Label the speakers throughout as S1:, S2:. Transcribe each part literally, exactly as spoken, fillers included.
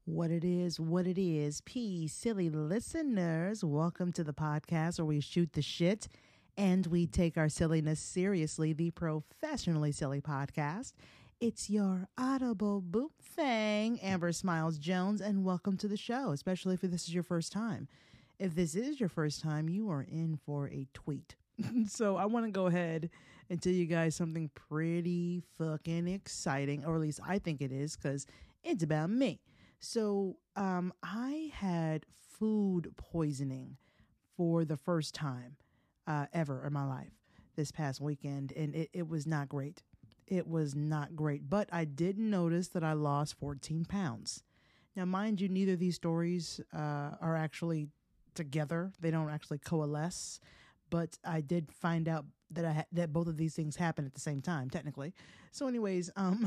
S1: What it is, what it is. Peace, silly listeners. Welcome to the podcast where we shoot the shit and we take our silliness seriously, the Professionally Silly Podcast. It's your audible boom thing, Amber Smiles Jones, and welcome to the show, especially if this is your first time. If this is your first time, you are in for a tweet. So I want to go ahead and tell you guys something pretty fucking exciting, or at least I think it is, because it's about me. So um, I had food poisoning for the first time uh, ever in my life this past weekend, and it, it was not great. It was not great, but I did notice that I lost fourteen pounds. Now, mind you, neither of these stories uh, are actually together. They don't actually coalesce, but I did find out that I ha- that both of these things happen at the same time, technically. So anyways, um...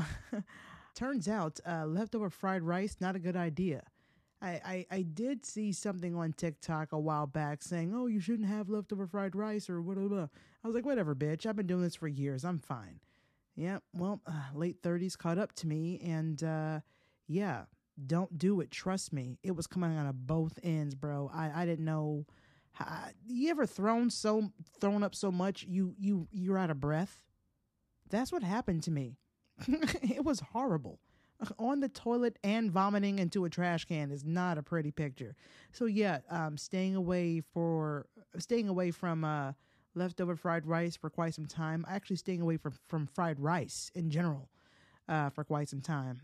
S1: turns out uh, leftover fried rice, not a good idea. I, I, I did see something on TikTok a while back saying, oh, you shouldn't have leftover fried rice or whatever. I was like, whatever, bitch. I've been doing this for years. I'm fine. Yeah, well, uh, late thirties caught up to me. And uh, yeah, don't do it. Trust me. It was coming out of both ends, bro. I, I didn't know. How, you ever thrown so thrown up so much you, you, you're out of breath? That's what happened to me. It was horrible. On the toilet and vomiting into a trash can is not a pretty picture. So yeah, um, staying away for staying away from uh, leftover fried rice for quite some time. Actually, staying away from from fried rice in general uh, for quite some time.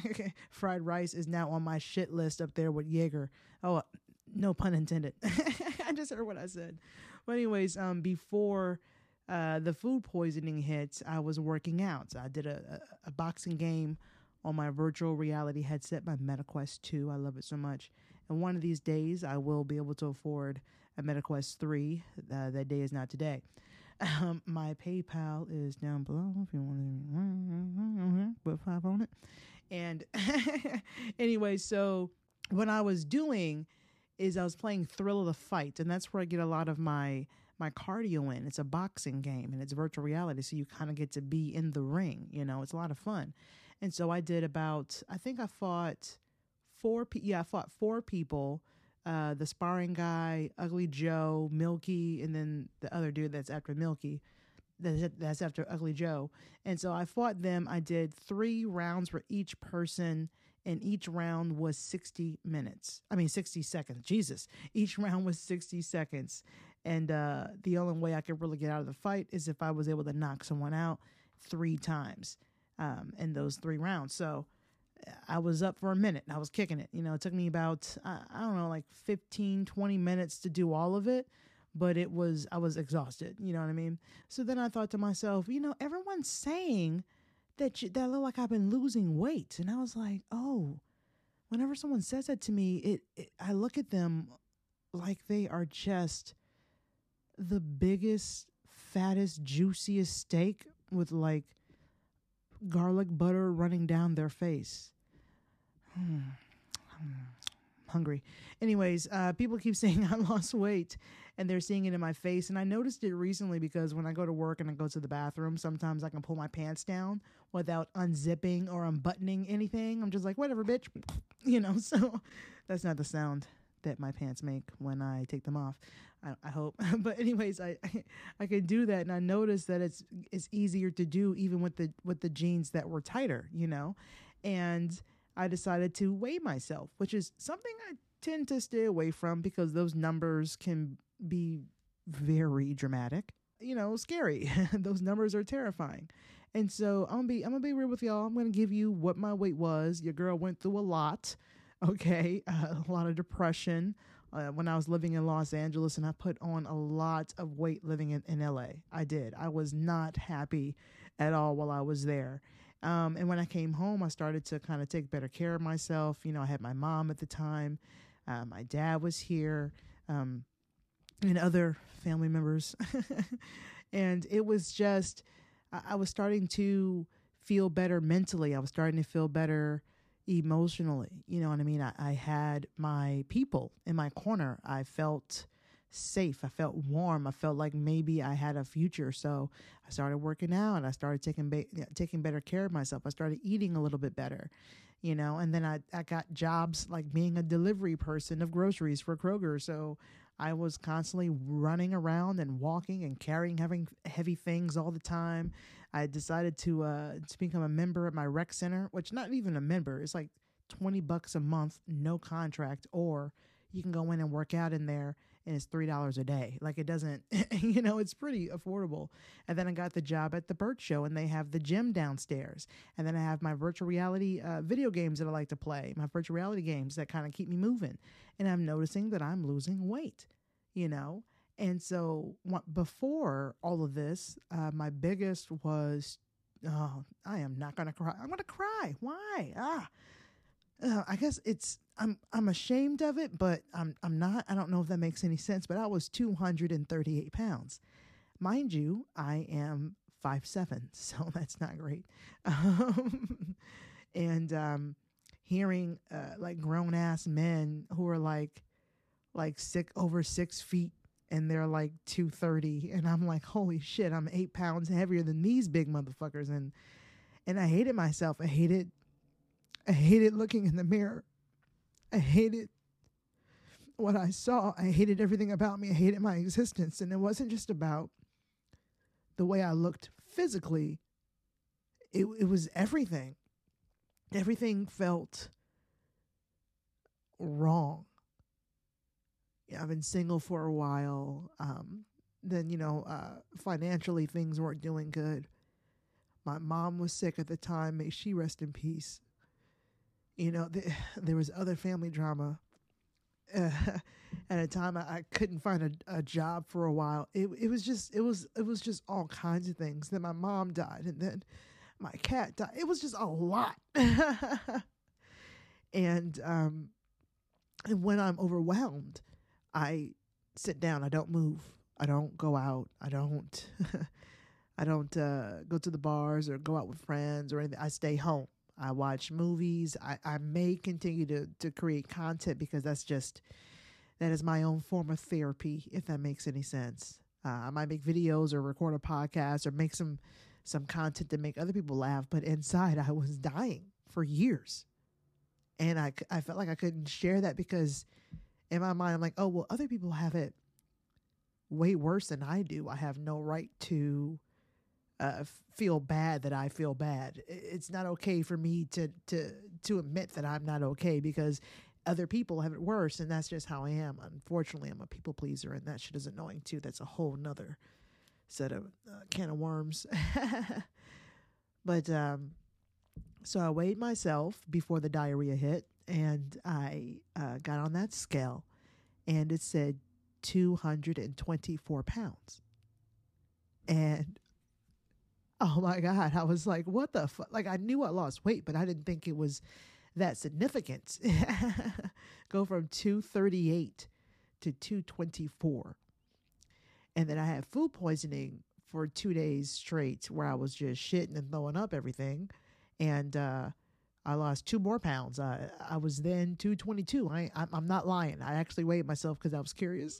S1: Fried rice is now on my shit list up there with Jaeger. Oh, no pun intended. I just heard what I said. But anyways, um, before. Uh, the food poisoning hits, I was working out. So I did a, a, a boxing game on my virtual reality headset, my MetaQuest two. I love it so much. And one of these days, I will be able to afford a MetaQuest three. Uh, that day is not today. Um, my PayPal is down below if you want to put five on it. And anyway, so what I was doing is I was playing Thrill of the Fight, and that's where I get a lot of my my cardio in. It's a boxing game and it's virtual reality. So you kind of get to be in the ring, you know, it's a lot of fun. And so I did about, I think I fought four, pe- yeah, I fought four people, uh, the sparring guy, Ugly Joe, Milky, and then the other dude that's after Milky, that's, that's after Ugly Joe. And so I fought them. I did three rounds for each person, and each round was sixty minutes. I mean, sixty seconds. Jesus. Each round was sixty seconds. And uh, the only way I could really get out of the fight is if I was able to knock someone out three times um, in those three rounds. So I was up for a minute. I was kicking it. You know, it took me about, I, I don't know, like fifteen, twenty minutes to do all of it. But it was, I was exhausted. You know what I mean? So then I thought to myself, you know, everyone's saying that, you, that I look like I've been losing weight. And I was like, oh, whenever someone says that to me, it, it I look at them like they are just the biggest, fattest, juiciest steak with like garlic butter running down their face. Hmm. Hungry. Anyways, uh, people keep saying I lost weight and they're seeing it in my face. And I noticed it recently because when I go to work and I go to the bathroom, sometimes I can pull my pants down without unzipping or unbuttoning anything. I'm just like, whatever, bitch. You know, so that's not the sound that my pants make when I take them off. I, I hope. But anyways, I, I I can do that, and I noticed that it's it's easier to do even with the with the jeans that were tighter, you know. And I decided to weigh myself, which is something I tend to stay away from because those numbers can be very dramatic, you know, scary. Those numbers are terrifying. And so I'm gonna be I'm gonna be real with y'all. I'm gonna give you what my weight was. Your girl went through a lot. Okay, uh, a lot of depression uh, when I was living in Los Angeles, and I put on a lot of weight living in, in L A. I did. I was not happy at all while I was there. Um, and when I came home, I started to kind of take better care of myself. You know, I had my mom at the time. Uh, my dad was here, um, and other family members. And it was just, I, I was starting to feel better mentally. I was starting to feel better emotionally. You know what I mean? I, I had my people in my corner. I felt safe. I felt warm. I felt like maybe I had a future. So I started working out and I started taking ba- taking better care of myself. I started eating a little bit better. you know, and then I, I got jobs like being a delivery person of groceries for Kroger. So I was constantly running around and walking and carrying having heavy things all the time. I decided to uh, to become a member at my rec center, which not even a member. It's like twenty bucks a month, no contract, or you can go in and work out in there and it's three dollars a day. Like it doesn't, you know, it's pretty affordable. And then I got the job at the Burt Show and they have the gym downstairs. And then I have my virtual reality uh, video games that I like to play, my virtual reality games that kind of keep me moving. And I'm noticing that I'm losing weight, you know? And so what, before all of this, uh, my biggest was, oh, I am not going to cry. I'm going to cry. Why? Ah, uh, I guess it's, I'm, I'm ashamed of it, but I'm, I'm not, I don't know if that makes any sense, but I was two hundred thirty-eight pounds. Mind you, I am five seven, so that's not great. Um, and, um, hearing, uh, like grown ass men who are like, like sick over six feet and they're like two thirty. And I'm like, holy shit, I'm eight pounds heavier than these big motherfuckers. And, and I hated myself. I hated, I hated looking in the mirror. I hated what I saw. I hated everything about me. I hated my existence. And it wasn't just about the way I looked physically. It, it was everything. Everything felt wrong. Yeah, I've been single for a while. Um, then, you know, uh, financially things weren't doing good. My mom was sick at the time. May she rest in peace. You know, th- there was other family drama. Uh, at a time I, I couldn't find a, a job for a while. It it was just it was it was just all kinds of things. Then my mom died, and then my cat died. It was just a lot. and um, and when I'm overwhelmed, I sit down. I don't move. I don't go out. I don't. I don't uh, go to the bars or go out with friends or anything. I stay home. I watch movies. I, I may continue to, to create content because that's just, that is my own form of therapy, if that makes any sense. Uh, I might make videos or record a podcast or make some, some content to make other people laugh. But inside I was dying for years. And I, I felt like I couldn't share that because in my mind, I'm like, oh, well, other people have it way worse than I do. I have no right to Uh, feel bad that I feel bad. It's not okay for me to to to admit that I'm not okay because other people have it worse, and that's just how I am. Unfortunately, I'm a people pleaser, and that shit is annoying too. That's a whole nother set of uh, can of worms. But um, so I weighed myself before the diarrhea hit, and I uh, got on that scale, and it said two hundred twenty-four pounds, and oh my God, I was like, what the fuck? Like, I knew I lost weight, but I didn't think it was that significant. Go from two thirty-eight to two twenty-four. And then I had food poisoning for two days straight where I was just shitting and throwing up everything. And uh, I lost two more pounds. I, I was then two twenty-two. I, I'm, I'm not lying. I actually weighed myself because I was curious.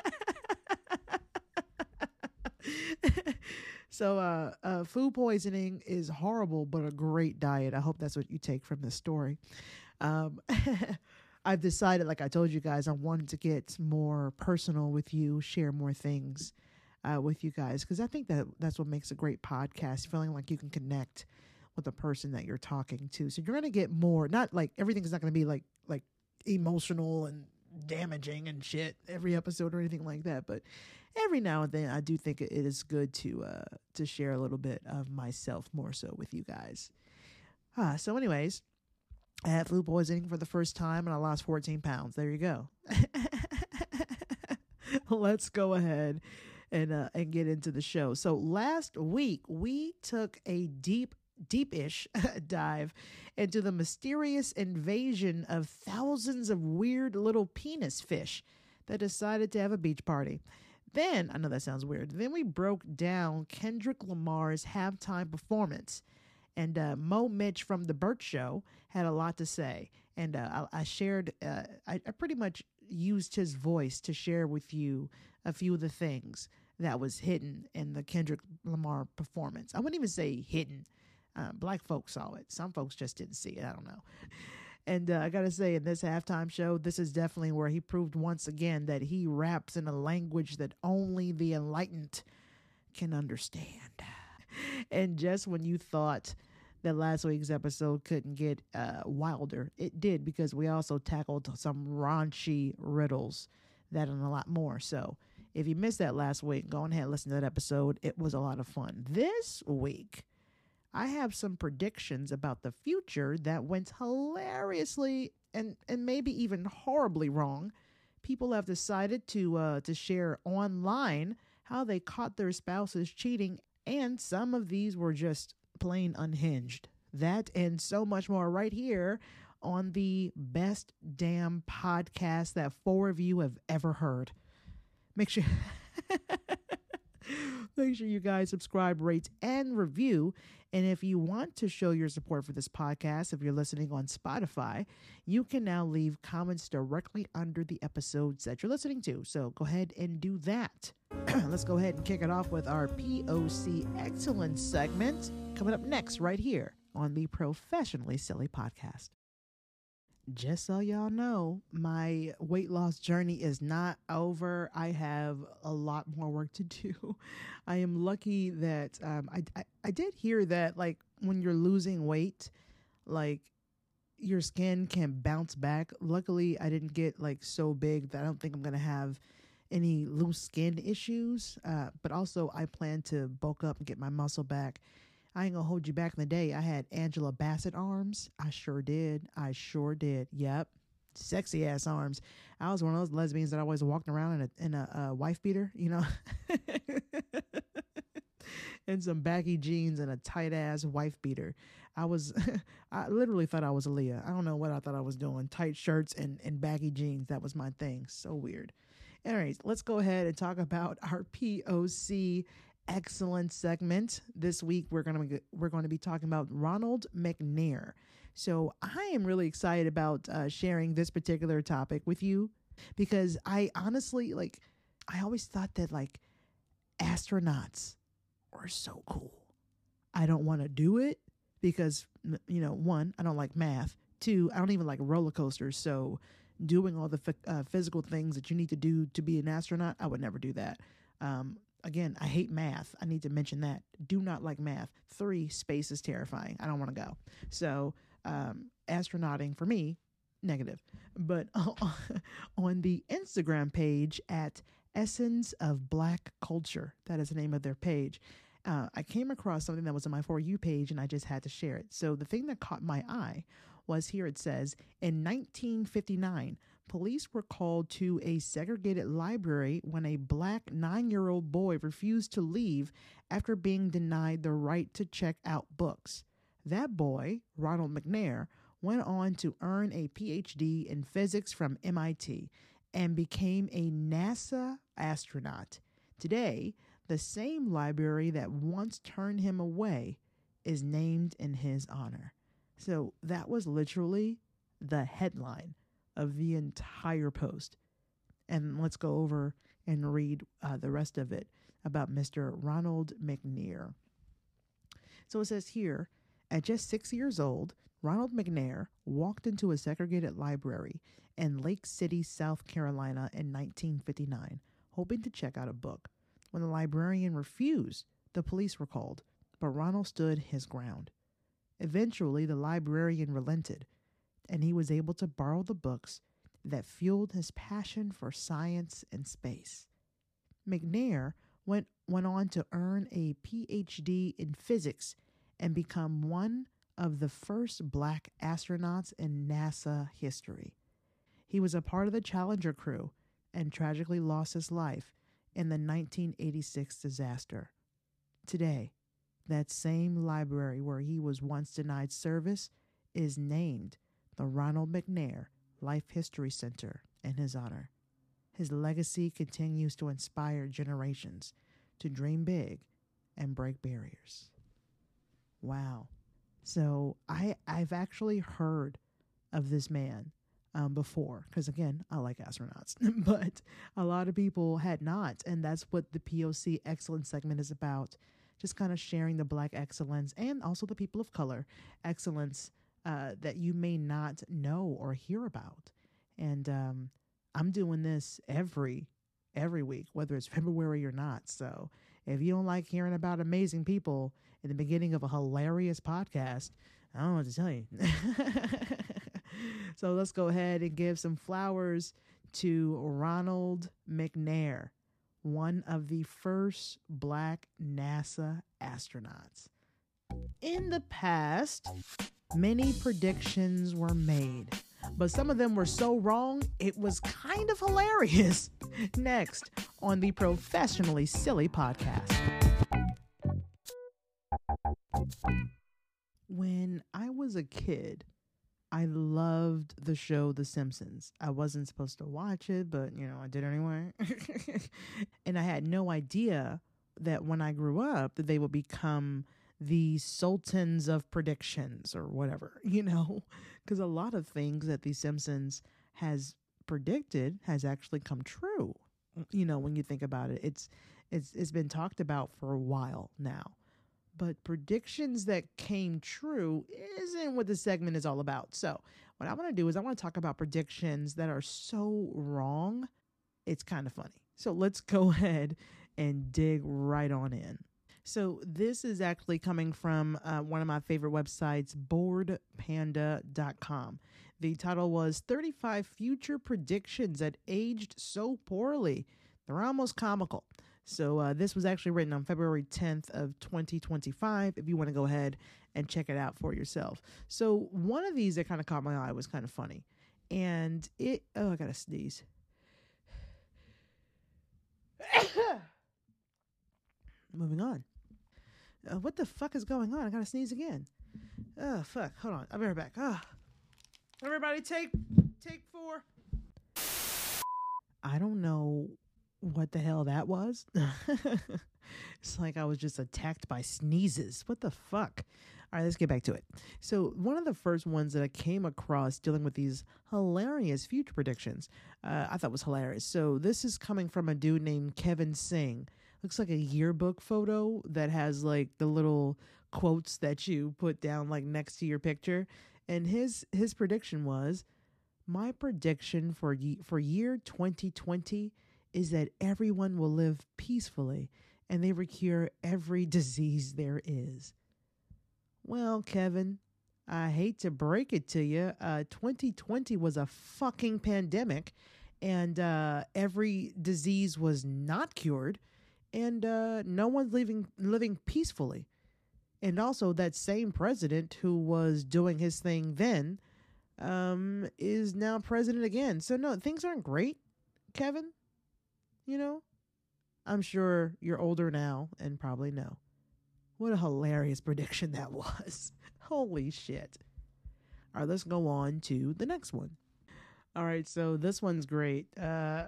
S1: So uh, uh, food poisoning is horrible, but a great diet. I hope that's what you take from this story. Um, I've decided, like I told you guys, I wanted to get more personal with you, share more things uh, with you guys, because I think that that's what makes a great podcast, feeling like you can connect with the person that you're talking to. So you're going to get more, not like everything's not going to be like like emotional and damaging and shit every episode or anything like that, but every now and then I do think it is good to uh to share a little bit of myself more so with you guys. Uh, so anyways, I had food poisoning for the first time and I lost fourteen pounds. There you go. Let's go ahead and uh, and get into the show. So last week we took a deep deep-ish dive into the mysterious invasion of thousands of weird little penis fish that decided to have a beach party. Then, I know that sounds weird, then we broke down Kendrick Lamar's halftime performance. And uh, Mo Mitch from The Burt Show had a lot to say. And uh, I, I shared, uh, I, I pretty much used his voice to share with you a few of the things that was hidden in the Kendrick Lamar performance. I wouldn't even say hidden. Uh, black folks saw it. Some folks just didn't see it. I don't know. And uh, I got to say, in this halftime show, this is definitely where he proved once again that he raps in a language that only the enlightened can understand. And just when you thought that last week's episode couldn't get uh, wilder, it did, because we also tackled some raunchy riddles, that and a lot more. So if you missed that last week, go ahead and listen to that episode. It was a lot of fun. This week, I have some predictions about the future that went hilariously and, and maybe even horribly wrong. People have decided to uh, to share online how they caught their spouses cheating, and some of these were just plain unhinged. That and so much more right here on the best damn podcast that four of you have ever heard. Make sure make sure you guys subscribe, rate, and review. And if you want to show your support for this podcast, if you're listening on Spotify, you can now leave comments directly under the episodes that you're listening to. So go ahead and do that. Let's go ahead and kick it off with our P O C Excellence segment coming up next right here on the Professionally Silly Podcast. Just so y'all know, my weight loss journey is not over. I have a lot more work to do. I am lucky that um, I, I, I did hear that, like, when you're losing weight, like, your skin can bounce back. Luckily, I didn't get, like, so big that I don't think I'm going to have any loose skin issues. Uh, but also, I plan to bulk up and get my muscle back. I ain't gonna hold you back in the day. I had Angela Bassett arms. I sure did. I sure did. Yep. Sexy ass arms. I was one of those lesbians that always walked around in a, in a, a wife beater, you know, and some baggy jeans and a tight ass wife beater. I was, I literally thought I was Aaliyah. I don't know what I thought I was doing. Tight shirts and, and baggy jeans. That was my thing. So weird. Anyways, let's go ahead and talk about our P O C Excellent segment. This week we're going to we're going to be talking about Ronald McNair. So I am really excited about uh, sharing this particular topic with you, because I honestly, like, I always thought that, like, astronauts are so cool. I don't want to do it because, you know, one, I don't like math. Two, I don't even like roller coasters. So doing all the uh, physical things that you need to do to be an astronaut, I would never do that. Um, Again, I hate math. I need to mention that. Do not like math. Three, space is terrifying. I don't want to go. So, um, astronauting for me, negative. But uh, on the Instagram page at Essence of Black Culture, that is the name of their page, uh, I came across something that was on my For You page, and I just had to share it. So the thing that caught my eye was, here it says, in nineteen fifty-nine, police were called to a segregated library when a black nine-year-old boy refused to leave after being denied the right to check out books. That boy, Ronald McNair, went on to earn a P H D in physics from M I T and became a NASA astronaut. Today, the same library that once turned him away is named in his honor. So that was literally the headline of the entire post. And let's go over and read uh, the rest of it about Mister Ronald McNair. So it says here, at just six years old, Ronald McNair walked into a segregated library in Lake City, South Carolina in nineteen fifty-nine, hoping to check out a book. When the librarian refused, the police were called, but Ronald stood his ground. Eventually, the librarian relented, and he was able to borrow the books that fueled his passion for science and space. McNair went, went on to earn a P H D in physics and become one of the first black astronauts in NASA history. He was a part of the Challenger crew and tragically lost his life in the nineteen eighty-six disaster. Today, that same library where he was once denied service is named the Ronald McNair Life History Center in his honor. His legacy continues to inspire generations to dream big and break barriers. Wow. So I, I've actually heard of this man um, before, because, again, I like astronauts, but a lot of people had not. And that's what the P O C Excellence segment is about, just kind of sharing the Black excellence and also the people of color excellence uh, that you may not know or hear about. And um, I'm doing this every every week, whether it's February or not. So if you don't like hearing about amazing people in the beginning of a hilarious podcast, I don't know what to tell you. So let's go ahead and give some flowers to Ronald McNair, one of the first Black NASA astronauts. In the past, many predictions were made, but some of them were so wrong, it was kind of hilarious. Next on the Professionally Silly podcast. When I was a kid, I loved the show The Simpsons. I wasn't supposed to watch it, but, you know, I did anyway. And I had no idea that when I grew up, that they would become the sultans of predictions or whatever, you know, because a lot of things that The Simpsons has predicted has actually come true. You know, when you think about it, it's it's it's been talked about for a while now. But predictions that came true isn't what the segment is all about. So what I want to do is I want to talk about predictions that are so wrong, it's kind of funny. So let's go ahead and dig right on in. So this is actually coming from uh, one of my favorite websites, bored panda dot com. The title was thirty-five Future Predictions That Aged So Poorly. They're almost comical. So uh, this was actually written on February tenth of twenty twenty-five, if you want to go ahead and check it out for yourself. So one of these that kind of caught my eye was kind of funny. And it, oh, I got to sneeze. Moving on. Uh, what the fuck is going on? I got to sneeze again. Oh, fuck. Hold on. I'll be right back. Oh. Everybody take, take four. I don't know what the hell that was. It's like I was just attacked by sneezes. What the fuck? All right, let's get back to it. So one of the first ones that I came across dealing with these hilarious future predictions, uh, I thought was hilarious. So this is coming from a dude named Kevin Singh. Looks like a yearbook photo that has like the little quotes that you put down like next to your picture. And his his prediction was, my prediction for ye- for year twenty twenty is that everyone will live peacefully and they will cure every disease there is. Well, Kevin, I hate to break it to you. Uh, twenty twenty was a fucking pandemic, and uh, every disease was not cured, and uh, no one's living living peacefully. And also, that same president who was doing his thing then um, is now president again. So no, things aren't great, Kevin. You know, I'm sure you're older now and probably know. What a hilarious prediction that was. Holy shit. All right, let's go on to the next one. All right, so this one's great. Uh,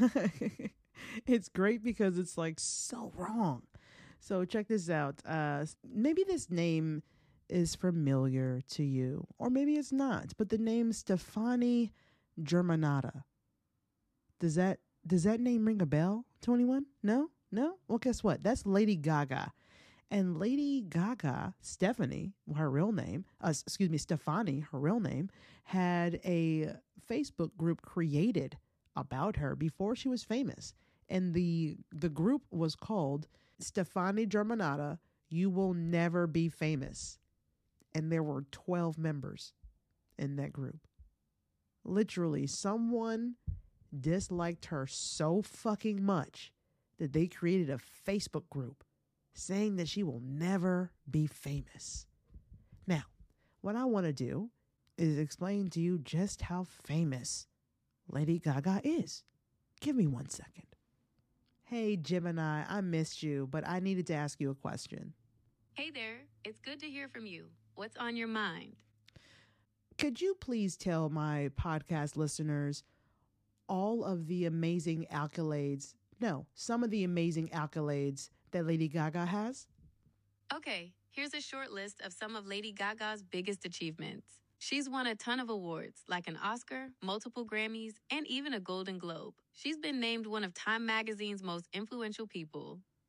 S1: it's great because it's like so wrong. So check this out. Uh, maybe this name is familiar to you, or maybe it's not, but the name Stefani Germanotta. Does that Does that name ring a bell to anyone? No? No? Well, guess what? That's Lady Gaga. And Lady Gaga, Stephanie, her real name, uh, excuse me, Stefani, her real name, had a Facebook group created about her before she was famous. And the the group was called Stefani Germanotta, You Will Never Be Famous. And there were twelve members in that group. Literally, someone disliked her so fucking much that they created a Facebook group saying that she will never be famous. Now, what I want to do is explain to you just how famous Lady Gaga is. Give me one second. Hey, Gemini, I missed you, but I needed to ask you a question.
S2: Hey there, it's good to hear from you. What's on your mind?
S1: Could you please tell my podcast listeners all of the amazing accolades, no, some of the amazing accolades that Lady Gaga has?
S2: Okay, here's a short list of some of Lady Gaga's biggest achievements. She's won a ton of awards, like an Oscar, multiple Grammys, and even a Golden Globe. She's been named one of Time Magazine's most influential people.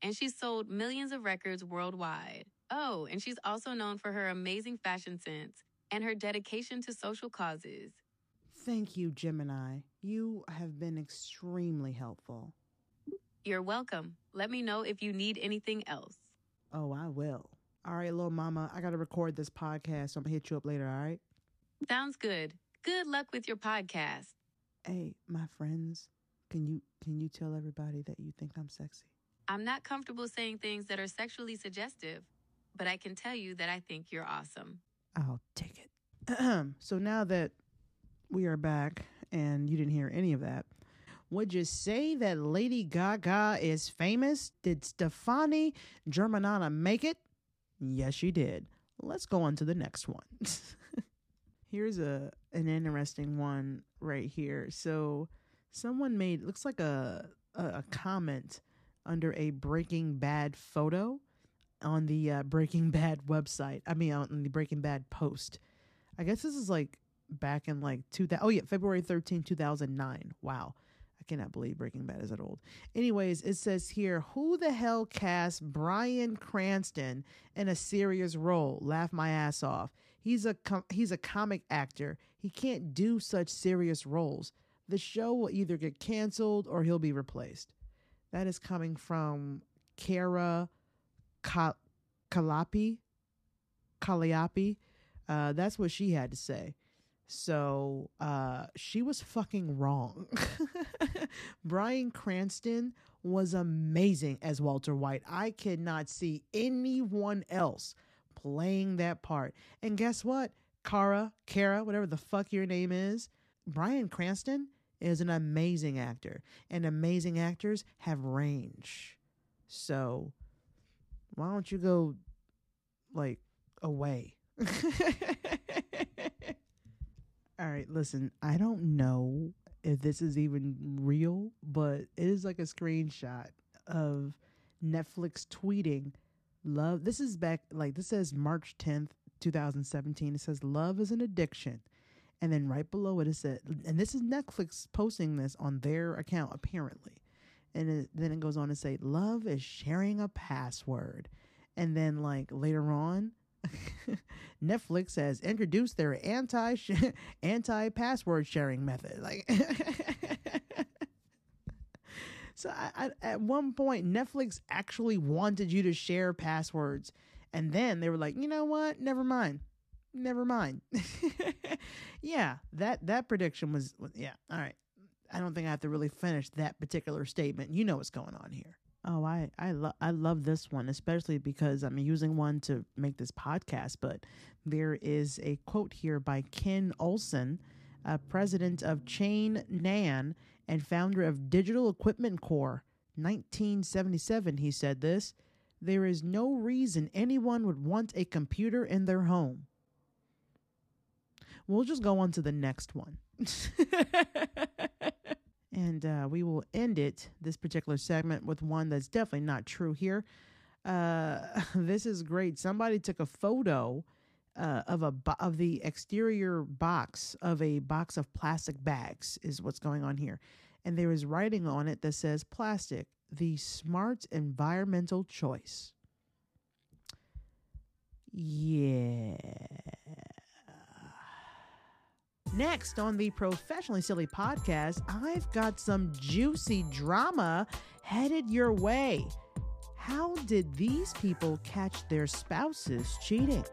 S2: and she's sold millions of records worldwide. Oh, and she's also known for her amazing fashion sense and her dedication to social causes.
S1: Thank you, Gemini. You have been extremely helpful.
S2: You're welcome. Let me know if you need anything else.
S1: Oh, I will. All right, little mama, I got to record this podcast, so I'm going to hit you up later, all right?
S2: Sounds good. Good luck with your podcast.
S1: Hey, my friends, can you can you tell everybody that you think I'm sexy?
S2: I'm not comfortable saying things that are sexually suggestive, but I can tell you that I think you're awesome.
S1: I'll take it. So now that we are back and you didn't hear any of that, would you say that Lady Gaga is famous? Did Stefani Germanotta make it? Yes, she did. Let's go on to the next one. Here's a an interesting one right here. So someone made, looks like a, a, a comment under a Breaking Bad photo on the uh, Breaking Bad website. I mean, on the Breaking Bad post. I guess this is like back in like two thousand. Oh yeah, February thirteenth, two thousand nine. Wow. I cannot believe Breaking Bad is that old. Anyways, it says here, who the hell cast Bryan Cranston in a serious role? Laugh my ass off. He's a com- he's a comic actor. He can't do such serious roles. The show will either get canceled or he'll be replaced. That is coming from Kara Ka- Kalapi. Kaliapi. Uh, that's what she had to say. So uh, she was fucking wrong. Bryan Cranston was amazing as Walter White. I cannot see anyone else playing that part. And guess what? Kara, Kara, whatever the fuck your name is, Bryan Cranston is an amazing actor. And amazing actors have range. So why don't you go, like, away? All right, listen, I don't know if this is even real, but it is like a screenshot of Netflix tweeting love. This is back, like, this says March tenth, twenty seventeen. It says love is an addiction. And then right below it, it said, and this is Netflix posting this on their account, apparently. And it, then it goes on to say, love is sharing a password. And then, like, later on, Netflix has introduced their anti anti password sharing method. Like, so I, I, at one point, Netflix actually wanted you to share passwords, and then they were like, you know what? Never mind, never mind. Yeah, that that prediction was, was yeah. All right, I don't think I have to really finish that particular statement. You know what's going on here. Oh, I I love I love this one, especially because I'm using one to make this podcast. But there is a quote here by Ken Olsen, uh, president of Chain Nan and founder of Digital Equipment Corp. nineteen seventy-seven, he said this: "There is no reason anyone would want a computer in their home." We'll just go on to the next one. And uh, we will end it, this particular segment, with one that's definitely not true here. Uh, this is great. Somebody took a photo uh, of a bo- of the exterior box of a box of plastic bags, is what's going on here. And there is writing on it that says, "Plastic, the smart environmental choice." Yeah. Next on the Professionally Silly podcast, I've got some juicy drama headed your way. How did these people catch their spouses cheating?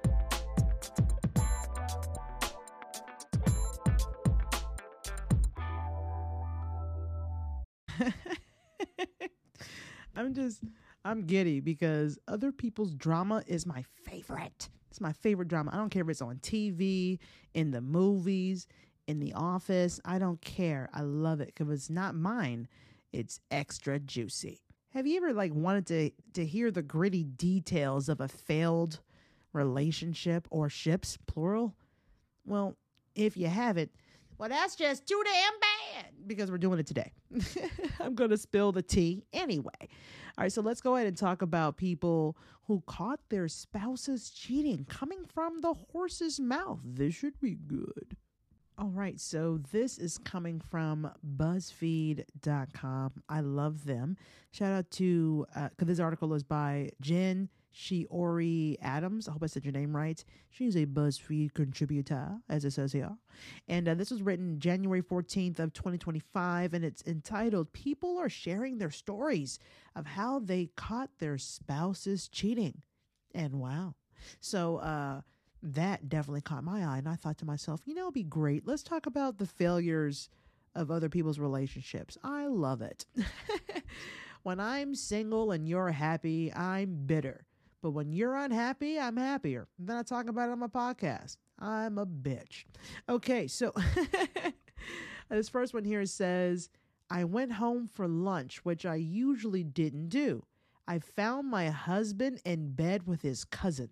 S1: I'm just, I'm giddy because other people's drama is my favorite. It's my favorite drama. I don't care if it's on T V, in the movies, in the office. I don't care. I love it because it's not mine. It's extra juicy. Have you ever like wanted to, to hear the gritty details of a failed relationship or ships, plural? Well, if you haven't, well, that's just too damn bad because we're doing it today. I'm going to spill the tea anyway. All right, so let's go ahead and talk about people who caught their spouses cheating coming from the horse's mouth. This should be good. All right, so this is coming from BuzzFeed dot com. I love them. Shout out to, because uh, this article is by Jen Shiori Adams. I hope I said your name right. She's a BuzzFeed contributor, as it says here. And uh, this was written January fourteenth of twenty twenty-five, and it's entitled, People Are Sharing Their Stories of How They Caught Their Spouses Cheating. And wow. So, uh, that definitely caught my eye. And I thought to myself, you know, it'd be great. Let's talk about the failures of other people's relationships. I love it. When I'm single and you're happy, I'm bitter. But when you're unhappy, I'm happier. And then I talk about it on my podcast. I'm a bitch. Okay, so this first one here says, I went home for lunch, which I usually didn't do. I found my husband in bed with his cousin.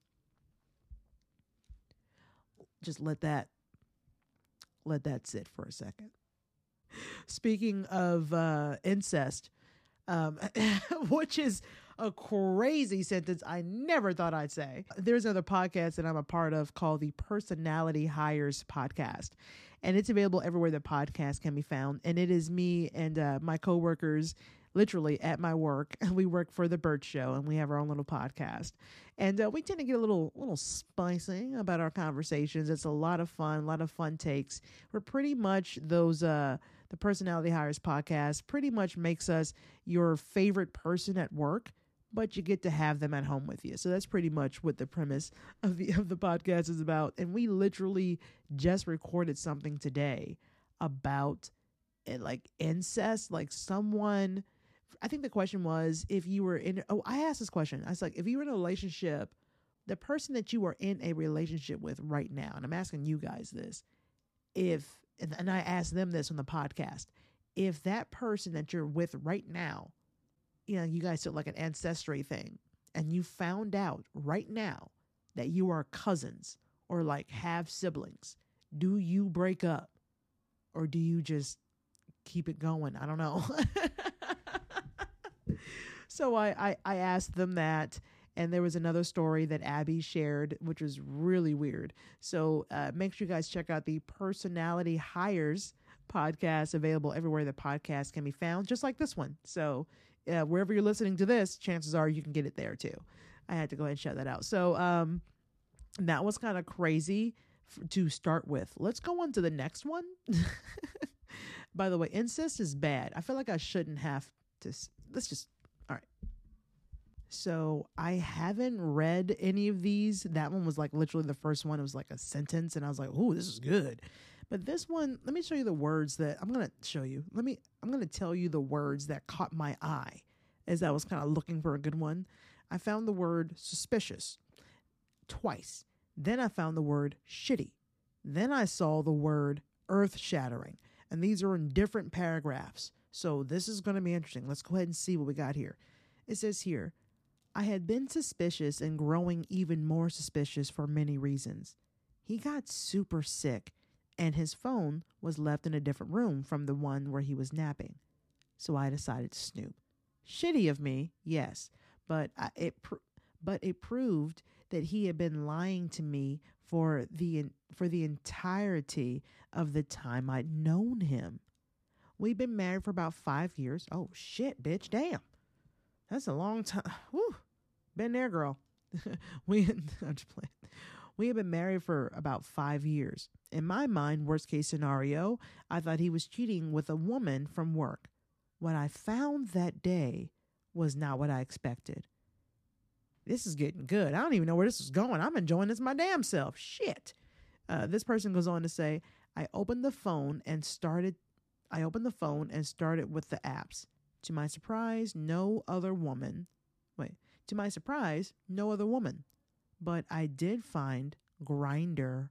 S1: Just let that let that sit for a second. Speaking of uh, incest, um, which is a crazy sentence I never thought I'd say. There's another podcast that I'm a part of called the Personality Hires Podcast. And it's available everywhere that podcasts can be found. And it is me and uh, my coworkers literally at my work. We work for The Burt Show, and we have our own little podcast. And uh, we tend to get a little little spicy about our conversations. It's a lot of fun, a lot of fun takes. We're pretty much those, uh, the Personality Hires Podcast pretty much makes us your favorite person at work, but you get to have them at home with you. So that's pretty much what the premise of the of the podcast is about. And we literally just recorded something today about uh, like incest, like someone... I think the question was, if you were in, oh, I asked this question. I was like, if you were in a relationship, the person that you are in a relationship with right now, and I'm asking you guys this, if, and, and I asked them this on the podcast, if that person that you're with right now, you know, you guys did like an ancestry thing, and you found out right now that you are cousins or like have siblings, do you break up or do you just keep it going? I don't know. So I, I, I asked them that, and there was another story that Abby shared, which was really weird. So uh, make sure you guys check out the Personality Hires podcast, available everywhere that podcasts can be found, just like this one. So uh, wherever you're listening to this, chances are you can get it there too. I had to go ahead and shout that out. So um, that was kind of crazy f- to start with. Let's go on to the next one. By the way, incest is bad. I feel like I shouldn't have to. Let's just. All right. So I haven't read any of these. That one was like literally the first one. It was like a sentence, and I was like, "Ooh, this is good." But this one, let me show you the words that I'm gonna show you. Let me. I'm gonna tell you the words that caught my eye as I was kind of looking for a good one. I found the word suspicious twice. Then I found the word shitty. Then I saw the word earth-shattering, and these are in different paragraphs. So this is going to be interesting. Let's go ahead and see what we got here. It says here, I had been suspicious and growing even more suspicious for many reasons. He got super sick, and his phone was left in a different room from the one where he was napping. So I decided to snoop. Shitty of me, yes, but I, it pr- but it proved that he had been lying to me for the for the entirety of the time I'd known him. We've been married for about five years. Oh, shit, bitch. Damn. That's a long time. Woo. Been there, girl. we, I'm just playing. We have been married for about five years. In my mind, worst case scenario, I thought he was cheating with a woman from work. What I found that day was not what I expected. This is getting good. I don't even know where this is going. I'm enjoying this my damn self. Shit. Uh, this person goes on to say, I opened the phone and started I opened the phone and started with the apps. To my surprise, no other woman. Wait, to my surprise, no other woman. But I did find Grindr.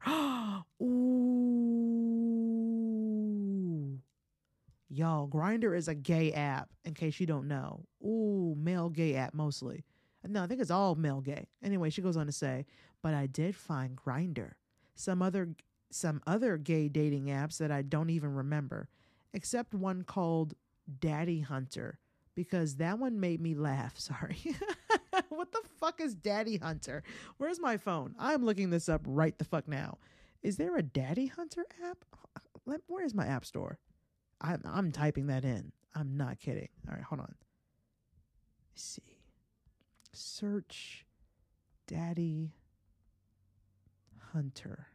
S1: Ooh. Y'all, Grindr is a gay app, in case you don't know. Ooh, male gay app mostly. No, I think it's all male gay. Anyway, she goes on to say, but I did find Grindr. Some other some other gay dating apps that I don't even remember. Except one called Daddy Hunter, because that one made me laugh. Sorry. What the fuck is Daddy Hunter? Where's my phone? I'm looking this up right the fuck now. Is there a Daddy Hunter app? Let, where is my app store? I'm, I'm typing that in. I'm not kidding. All right, hold on. Let's see. Search Daddy Hunter.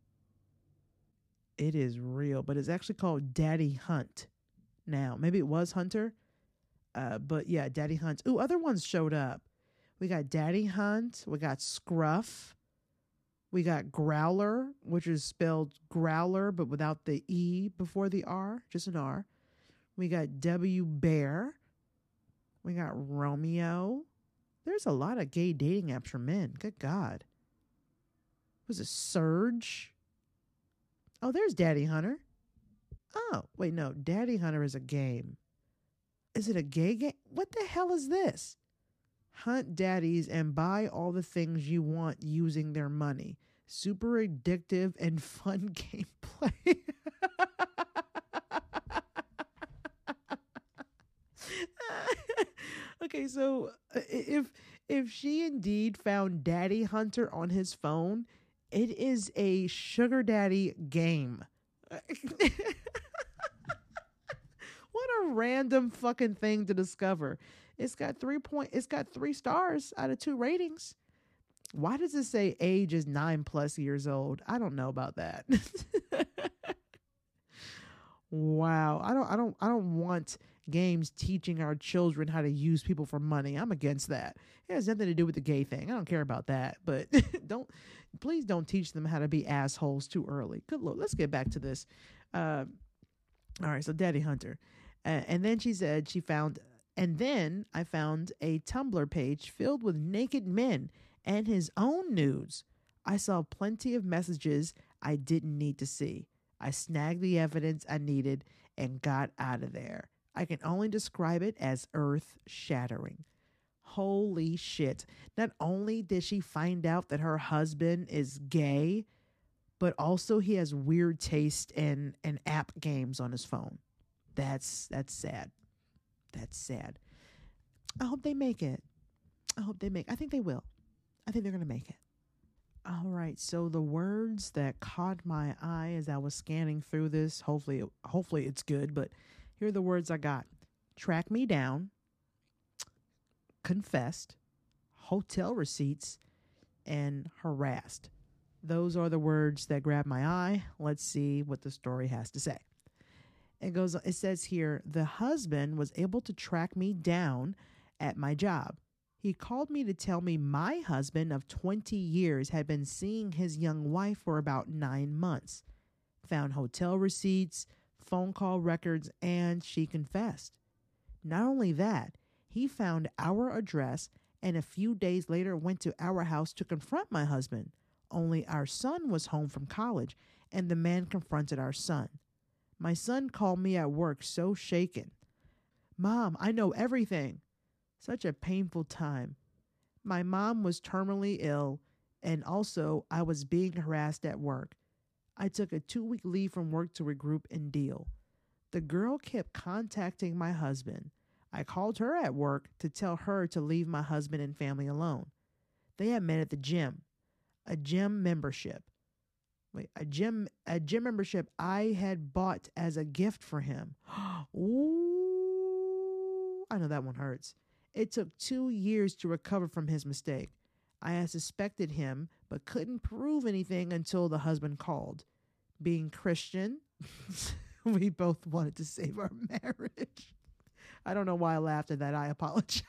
S1: It is real, but it's actually called Daddy Hunt now. Maybe it was Hunter. Uh, but yeah, Daddy Hunt. Ooh, other ones showed up. We got Daddy Hunt. We got Scruff. We got Growler, which is spelled Growler, but without the E before the R, just an R. We got W Bear. We got Romeo. There's a lot of gay dating apps for men. Good God. Was it Surge? Oh, there's Daddy Hunter. Oh, wait, no. Daddy Hunter is a game. Is it a gay game? What the hell is this? Hunt daddies and buy all the things you want using their money. Super addictive and fun gameplay. Okay, so if if she indeed found Daddy Hunter on his phone, it is a sugar daddy game. What a random fucking thing to discover. It's got three point. It's got three stars out of two ratings. Why does it say age is nine plus years old? I don't know about that. Wow, I don't. I don't. I don't want games teaching our children how to use people for money. I'm against that. It has nothing to do with the gay thing. I don't care about that. But don't, please don't teach them how to be assholes too early. Good Lord. Let's get back to this. Uh, all right. So Daddy Hunter. Uh, and then she said she found, and then I found a Tumblr page filled with naked men and his own nudes. I saw plenty of messages I didn't need to see. I snagged the evidence I needed and got out of there. I can only describe it as earth-shattering. Holy shit. Not only did she find out that her husband is gay, but also he has weird taste in, in app games on his phone. That's that's sad. That's sad. I hope they make it. I hope they make I think they will. I think they're going to make it. All right. So the words that caught my eye as I was scanning through this, hopefully, hopefully it's good, but here are the words I got. Track me down, confessed, hotel receipts, and harassed. Those are the words that grabbed my eye. Let's see what the story has to say. It goes, it says here, the husband was able to track me down at my job. He called me to tell me my husband of twenty years had been seeing his young wife for about nine months. Found hotel receipts, phone call records, and she confessed. Not only that, he found our address and a few days later went to our house to confront my husband. Only our son was home from college, and the man confronted our son. My son called me at work so shaken. Mom, I know everything. Such a painful time. My mom was terminally ill, and also I was being harassed at work. I took a two-week leave from work to regroup and deal. The girl kept contacting my husband. I called her at work to tell her to leave my husband and family alone. They had met at the gym, a gym membership. Wait, a gym, a gym membership I had bought as a gift for him. Ooh, I know that one hurts. It took two years to recover from his mistake. I had suspected him, but couldn't prove anything until the husband called. Being Christian, we both wanted to save our marriage. I don't know why I laughed at that. I apologize.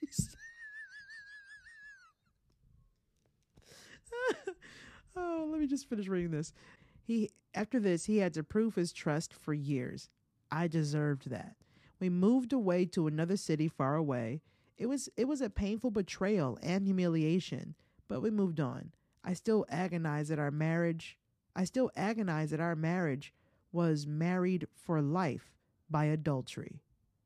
S1: Oh, let me just finish reading this. He, after this, he had to prove his trust for years. I deserved that. We moved away to another city far away. It was it was a painful betrayal and humiliation, but we moved on. I still agonize at our marriage. I still agonize that our marriage was married for life by adultery.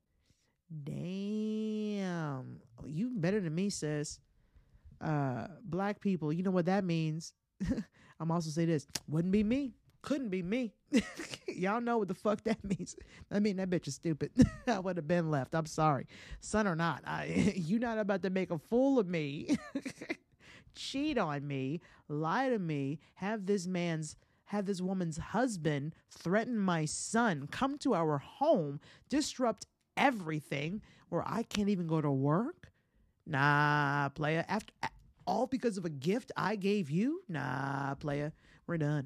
S1: Damn. You better than me, sis. Uh, black people, you know what that means. I'm also say this. Wouldn't be me. Couldn't be me. Y'all know what the fuck that means. I mean, that bitch is stupid. I would have been left. I'm sorry. Son or not, I, you not about to make a fool of me. Cheat on me. Lie to me. Have this man's have this woman's husband threaten my son, come to our home, disrupt everything where I can't even go to work? Nah, player. After all because of a gift I gave you? Nah, player. We're done.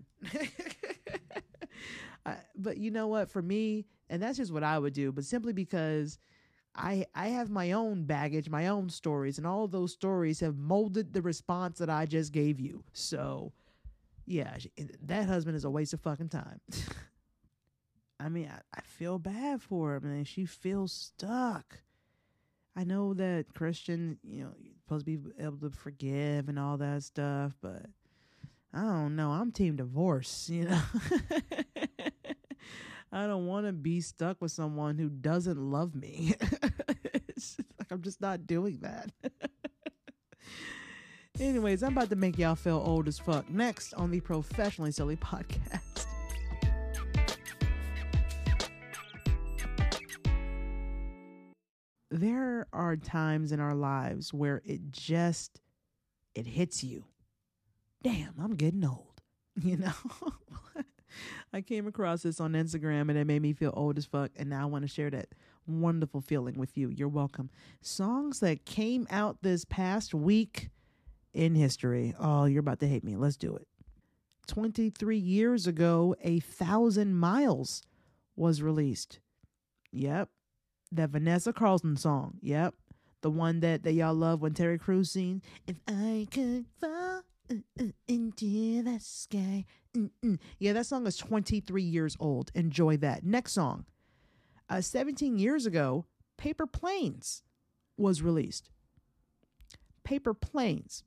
S1: I, but you know what? For me, and that's just what I would do, but simply because I I have my own baggage, my own stories, and all of those stories have molded the response that I just gave you. So, yeah, that husband is a waste of fucking time. I mean, I, I feel bad for her, man. She feels stuck. I know that Christian, you know, you're supposed to be able to forgive and all that stuff, but I don't know. I'm team divorce, you know. I don't want to be stuck with someone who doesn't love me. It's just like I'm just not doing that. Anyways, I'm about to make y'all feel old as fuck. Next on the Professionally Silly podcast. There are times in our lives where it just, it hits you. Damn, I'm getting old, you know? I came across this on Instagram and it made me feel old as fuck. And now I want to share that wonderful feeling with you. You're welcome. Songs that came out this past week in history. Oh, you're about to hate me. Let's do it. twenty-three years ago, A Thousand Miles was released. Yep. That Vanessa Carlton song. Yep. The one that, that y'all love when Terry Crews sings. If I could fall uh, uh, into the sky. Mm-mm. Yeah, that song is twenty-three years old. Enjoy that. Next song. Uh, seventeen years ago, Paper Planes was released. Paper Planes.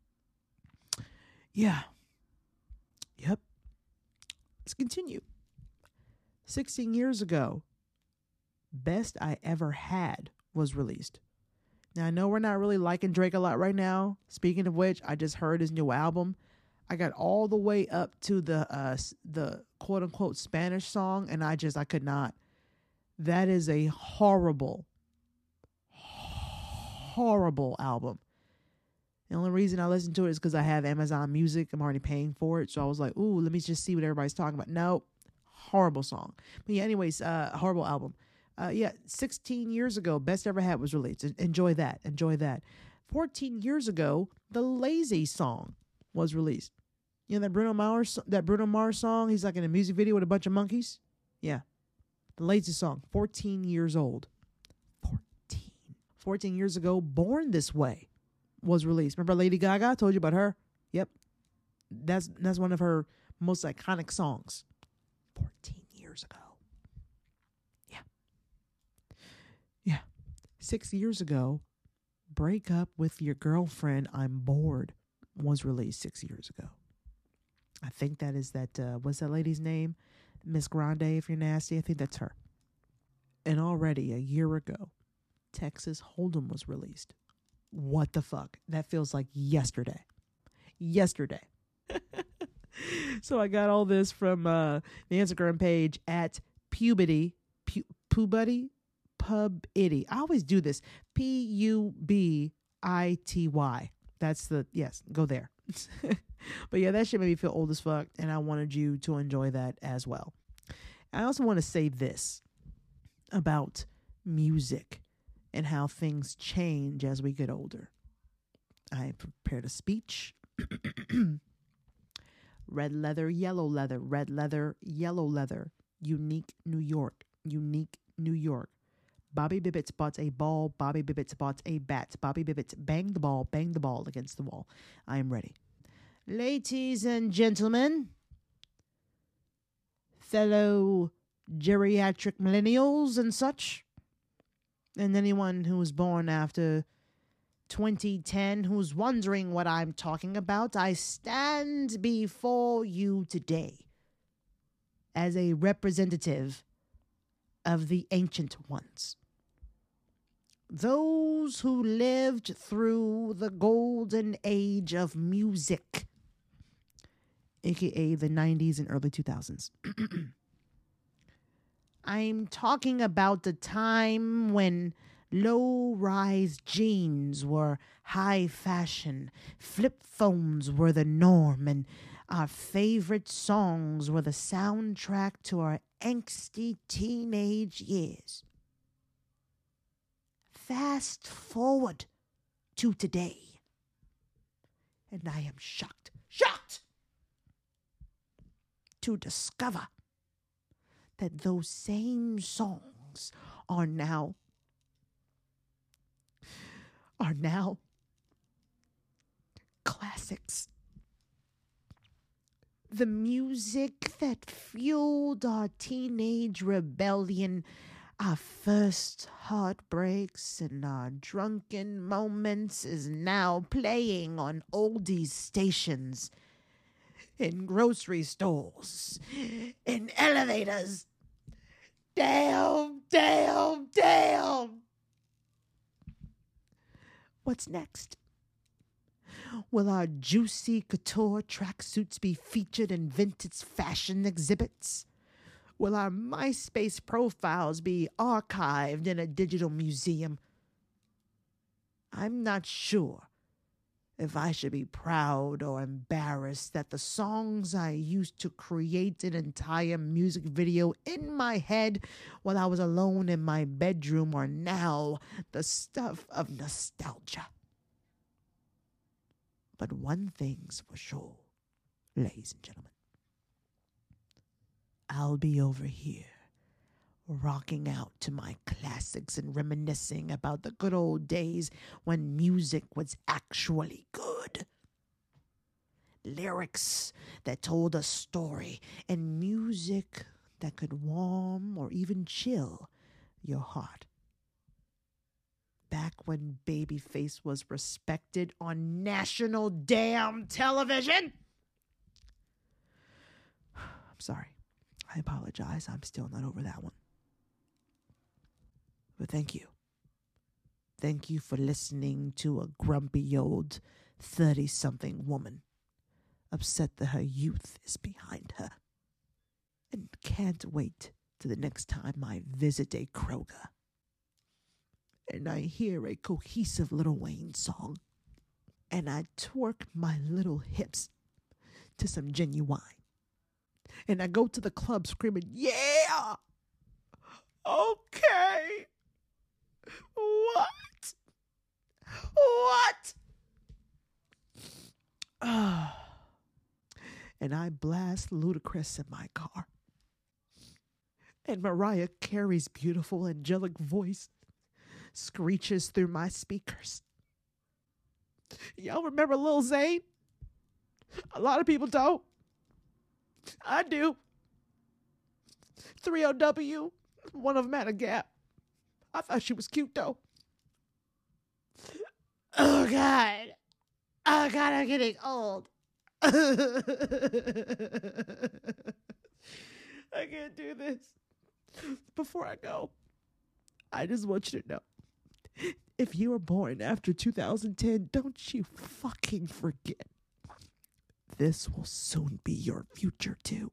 S1: Yeah. Yep. Let's continue. sixteen years ago, Best I Ever Had was released. Now, I know we're not really liking Drake a lot right now. Speaking of which, I just heard his new album. I got all the way up to the uh, the quote unquote Spanish song, and I just I could not. That is a horrible, horrible album. The only reason I listened to it is because I have Amazon Music. I'm already paying for it, so I was like, "Ooh, let me just see what everybody's talking about." No, horrible song. But yeah, anyways, uh, horrible album. Uh, yeah, sixteen years ago, Best Ever Had was released. Enjoy that. Enjoy that. fourteen years ago, the Lazy song was released. You know that Bruno Mars, that Bruno Mars song? He's like in a music video with a bunch of monkeys. Yeah. The Lazy song, fourteen years old. fourteen. fourteen years ago, Born This Way was released. Remember Lady Gaga? I told you about her. Yep. That's that's one of her most iconic songs. fourteen years ago. Yeah. Yeah. Six years ago, Break Up With Your Girlfriend, I'm Bored was released six years ago. I think that is that, uh, what's that lady's name? Miss Grande, if you're nasty. I think that's her. And already a year ago, Texas Hold'em was released. What the fuck? That feels like yesterday. Yesterday. So I got all this from uh, the Instagram page at Pubity. Pu- Pubity? Pub Itty. I always do this. P U B I T Y. That's the, yes, go there. But yeah, that shit made me feel old as fuck, and I wanted you to enjoy that as well. I also want to say this about music and how things change as we get older. I prepared a speech. Red leather, yellow leather, red leather, yellow leather. Unique New York, unique New York. Bobby Bibbitts bought a ball. Bobby Bibbitts bought a bat. Bobby Bibbitts banged the ball, banged the ball against the wall. I am ready. Ladies and gentlemen, fellow geriatric millennials and such, and anyone who was born after twenty ten who's wondering what I'm talking about, I stand before you today as a representative of the ancient ones. Those who lived through the golden age of music, aka the nineties and early two thousands. I'm talking about the time when low-rise jeans were high fashion, flip phones were the norm, and Our favorite songs were the soundtrack to our angsty teenage years. Fast forward to today, and I am shocked, shocked to discover that those same songs are now, are now classics. The music that fueled our teenage rebellion, our first heartbreaks, and our drunken moments is now playing on oldies stations, in grocery stores, in elevators. Damn, damn, damn. What's next? Will our juicy couture tracksuits be featured in vintage fashion exhibits? Will our MySpace profiles be archived in a digital museum? I'm not sure if I should be proud or embarrassed that the songs I used to create an entire music video in my head while I was alone in my bedroom are now the stuff of nostalgia. But one thing's for sure, ladies and gentlemen. I'll be over here, rocking out to my classics and reminiscing about the good old days when music was actually good. Lyrics that told a story and music that could warm or even chill your heart. Back when Babyface was respected on national damn television. I'm sorry. I apologize. I'm still not over that one. But thank you. Thank you for listening to a grumpy old thirty-something woman upset that her youth is behind her and can't wait to the next time I visit a Kroger and I hear a cohesive Lil Wayne song and I twerk my little hips to some Genuine. And I go to the club screaming, yeah, okay, what, what? Oh. And I blast Ludacris in my car. And Mariah Carey's beautiful angelic voice screeches through my speakers. Y'all remember Lil Zane? A lot of people don't. I do. three L W, one of them had a gap. I thought she was cute though. Oh God. Oh God, I'm getting old. I can't do this. Before I go, I just want you to know, if you were born after two thousand ten, don't you fucking forget. This will soon be your future too.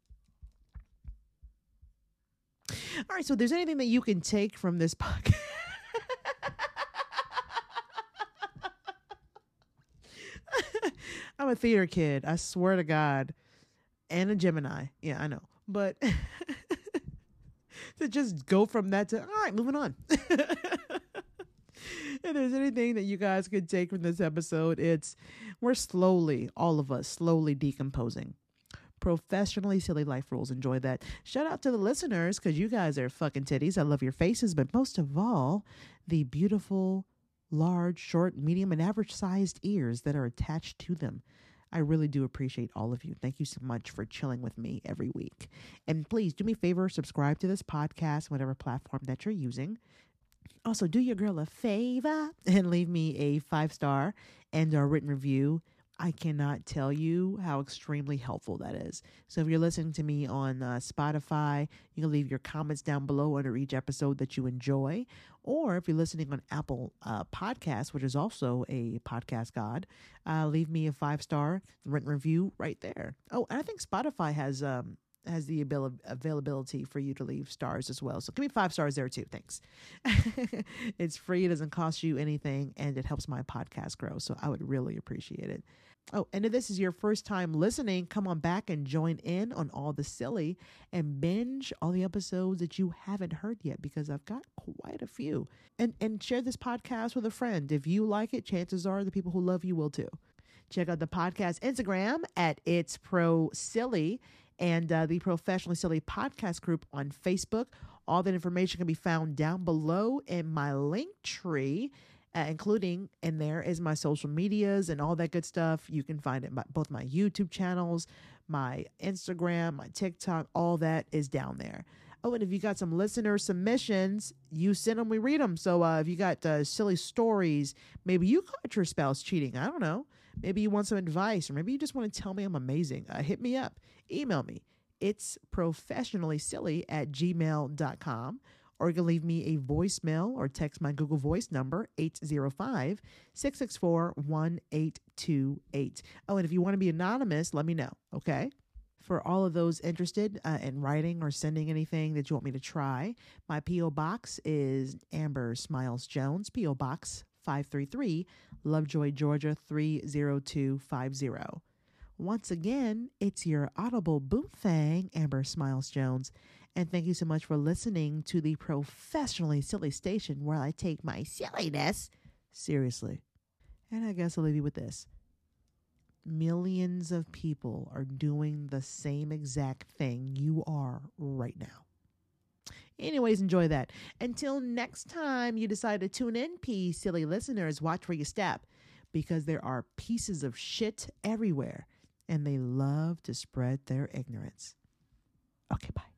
S1: All right, so if there's anything that you can take from this podcast. I'm a theater kid, I swear to God, and a Gemini. Yeah, I know. But to just go from that to, all right, moving on. If there's anything that you guys could take from this episode, it's we're slowly, all of us, slowly decomposing. Professionally silly life rules. Enjoy that. Shout out to the listeners because you guys are fucking titties. I love your faces, but most of all, the beautiful, large, short, medium, and average sized ears that are attached to them. I really do appreciate all of you. Thank you so much for chilling with me every week. And please do me a favor, subscribe to this podcast, whatever platform that you're using. Also, do your girl a favor and leave me a five-star and a written review. I cannot tell you how extremely helpful that is. So if you're listening to me on uh, Spotify, you can leave your comments down below under each episode that you enjoy. Or if you're listening on Apple uh, Podcasts, which is also a podcast god, uh, leave me a five-star written review right there. Oh, and I think Spotify has um, has the abil- availability for you to leave stars as well. So give me five stars there too. Thanks. It's free. It doesn't cost you anything, and it helps my podcast grow. So I would really appreciate it. Oh, and if this is your first time listening, come on back and join in on all the silly and binge all the episodes that you haven't heard yet, because I've got quite a few. And and share this podcast with a friend. If you like it, chances are the people who love you will too. Check out the podcast Instagram at It's Pro Silly and uh, the Professionally Silly Podcast group on Facebook. All that information can be found down below in my link tree. Uh, including in there is my social medias and all that good stuff. You can find it in my, both my YouTube channels, my Instagram, my TikTok, all that is down there. Oh, and if you got some listener submissions, you send them, we read them. So uh, if you got uh, silly stories, maybe you caught your spouse cheating. I don't know. Maybe you want some advice, or maybe you just want to tell me I'm amazing. Uh, hit me up. Email me. It's professionallysilly at gmail dot com. Or you can leave me a voicemail or text my Google Voice number, eight zero five, six six four, one eight two eight. Oh, and if you want to be anonymous, let me know, okay? For all of those interested uh, in writing or sending anything that you want me to try, my P O Box is Amber Smiles Jones, P O Box five three three, Lovejoy, Georgia three zero two five zero. Once again, it's your audible boom thang, Amber Smiles Jones. And thank you so much for listening to the Professionally Silly Station, where I take my silliness seriously. And I guess I'll leave you with this. Millions of people are doing the same exact thing you are right now. Anyways, enjoy that. Until next time you decide to tune in, P silly listeners, watch where you step, because there are pieces of shit everywhere, and they love to spread their ignorance. Okay, bye.